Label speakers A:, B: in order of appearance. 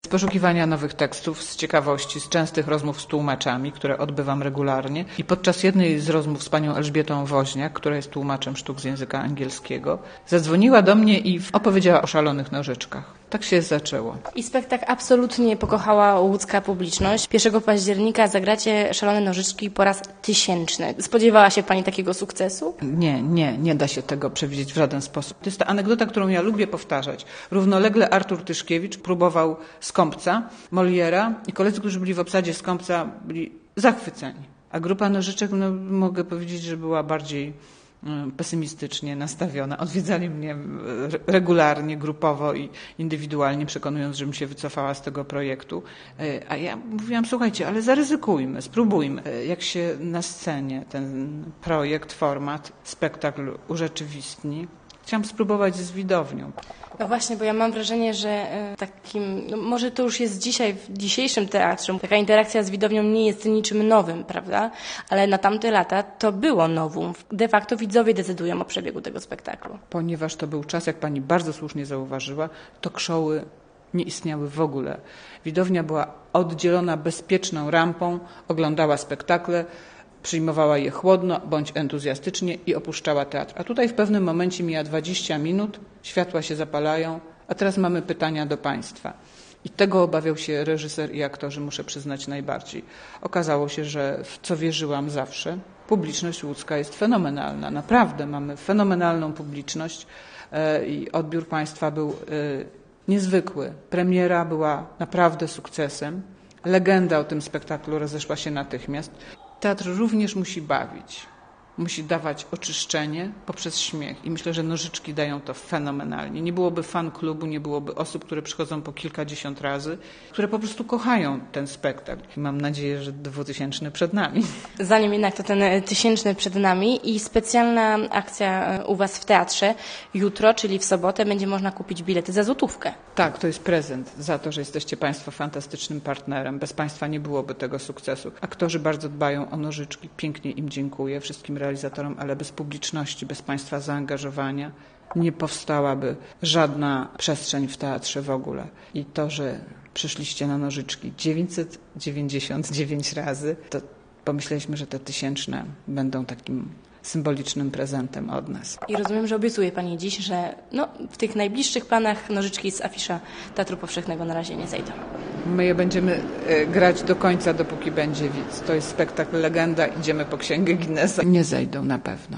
A: poszukiwania nowych tekstów, z ciekawości, z częstych rozmów z tłumaczami, które odbywam regularnie. I podczas jednej z rozmów z panią Elżbietą Woźniak, która jest tłumaczem sztuk z języka angielskiego, zadzwoniła do mnie i opowiedziała o Szalonych Nożyczkach. Tak się zaczęło.
B: I spektakl absolutnie pokochała łódzka publiczność. 1 października zagracie Szalone Nożyczki po raz 1000. Spodziewała się pani takiego sukcesu?
A: Nie da się tego przewidzieć w żaden sposób. To jest ta anegdota, którą ja lubię powtarzać. Równolegle Artur Tyszkiewicz próbował Skąpca, Moliera i koledzy, którzy byli w obsadzie Skąpca, byli zachwyceni. A grupa Nożyczek, mogę powiedzieć, że była bardziej pesymistycznie nastawiona. Odwiedzali mnie regularnie, grupowo i indywidualnie, przekonując, żebym się wycofała z tego projektu. A ja mówiłam, słuchajcie, ale zaryzykujmy, spróbujmy. Jak się na scenie ten projekt, format, spektakl urzeczywistni, chciałam spróbować z widownią.
B: No właśnie, bo ja mam wrażenie, że może to już jest dzisiaj, w dzisiejszym teatrze, taka interakcja z widownią nie jest niczym nowym, prawda? Ale na tamte lata to było nowum. De facto widzowie decydują o przebiegu tego spektaklu.
A: Ponieważ to był czas, jak pani bardzo słusznie zauważyła, talk showy nie istniały w ogóle. Widownia była oddzielona bezpieczną rampą, oglądała spektakle, przyjmowała je chłodno bądź entuzjastycznie i opuszczała teatr. A tutaj w pewnym momencie mija 20 minut, światła się zapalają, a teraz mamy pytania do państwa. I tego obawiał się reżyser i aktorzy, muszę przyznać, najbardziej. Okazało się, że w co wierzyłam zawsze, publiczność łódzka jest fenomenalna. Naprawdę mamy fenomenalną publiczność i odbiór państwa był niezwykły. Premiera była naprawdę sukcesem. Legenda o tym spektaklu rozeszła się natychmiast. Teatr również musi bawić, musi dawać oczyszczenie poprzez śmiech i myślę, że Nożyczki dają to fenomenalnie. Nie byłoby fan klubu, nie byłoby osób, które przychodzą po kilkadziesiąt razy, które po prostu kochają ten spektakl. I mam nadzieję, że 2000 przed nami.
B: Zanim jednak to ten 1000 przed nami i specjalna akcja u was w teatrze. Jutro, czyli w sobotę, będzie można kupić bilety za złotówkę.
A: Tak, to jest prezent za to, że jesteście państwo fantastycznym partnerem. Bez państwa nie byłoby tego sukcesu. Aktorzy bardzo dbają o Nożyczki, pięknie im dziękuję, wszystkim realizatorom, ale bez publiczności, bez państwa zaangażowania nie powstałaby żadna przestrzeń w teatrze w ogóle. I to, że przyszliście na Nożyczki 999 razy, to pomyśleliśmy, że te 1000 będą takim symbolicznym prezentem od nas.
B: I rozumiem, że obiecuje pani dziś, że w tych najbliższych planach Nożyczki z afisza Teatru Powszechnego na razie nie zejdą.
A: My je będziemy grać do końca, dopóki będzie widz. To jest spektakl legenda, idziemy po księgę Guinnessa. Nie zejdą na pewno.